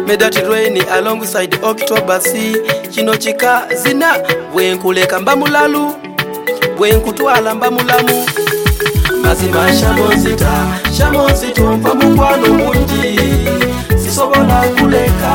Medati Rain alongside October C. Kino chika zina bwenkuleka mbamulalu bwenkutwala mbamulamu. Mazima shamozita mpa mukwano mungi sisobola kuleka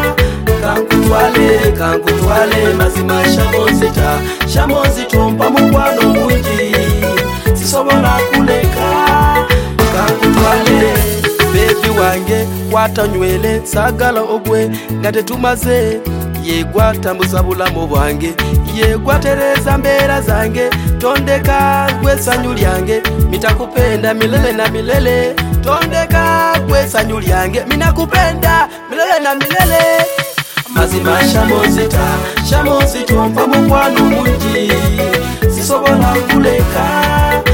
kankutwale. Mazima shamozita mpa mukwano mungi sisobola kuleka kankutwale. Baby wange watanywele sagala ogwe nga tetumaze yegwa tambuza bulamu bwange yegwa tereza mbeera zange tondeka gwe sanyu lyange mitakupenda milele na milele tondeka gwe sanyu lyange minakupenda milele na milele. Mazima shamozita mpa mukwano mungi sisobola kuleka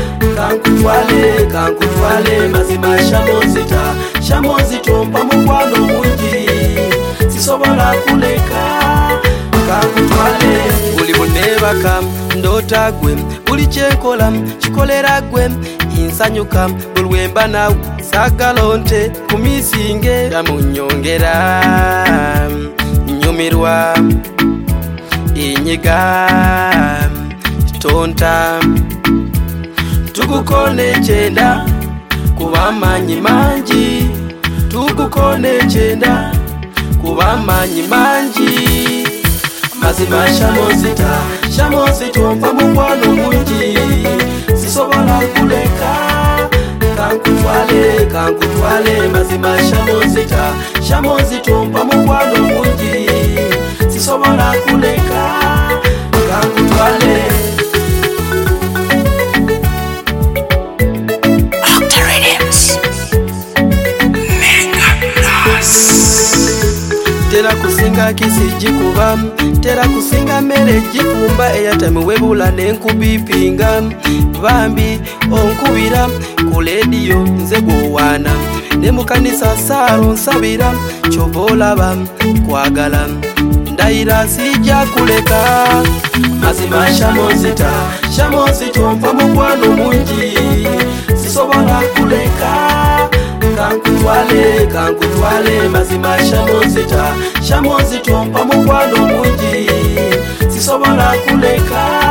kankutwale. Mazima shamozita mpa mukwano mungi sisobola kuleka kankutwale. Buli bunebaka ndota gwe buli kyenkola kikolera gwe insanyuka bulwemba nawe sagala nte kumisinge gamunyongera nyumirwa inyiga tonta tukukone chenda kuba manyi mangi tukukone chenda kuba manyi mangi. Mazima shamozita mpa mukwano mungi sisobola kuleka kankutwale. Mazima shamozita mpa mukwano mungi sisobola kuleka kankutwale. Tera kusinga kisijikuba tera kusinga mere jifumba eyatame webula nenkubipinga bambi onkubira ku radio nze gwowana ne mukanisa saro nsabira kyobolaba kwagala ndayira sijja kuleka. Mazima shamozita mpa mukwano mungi sisobola kuleka kankutwale. Mazima shamozita mpa mukwano mungi sisobola kuleka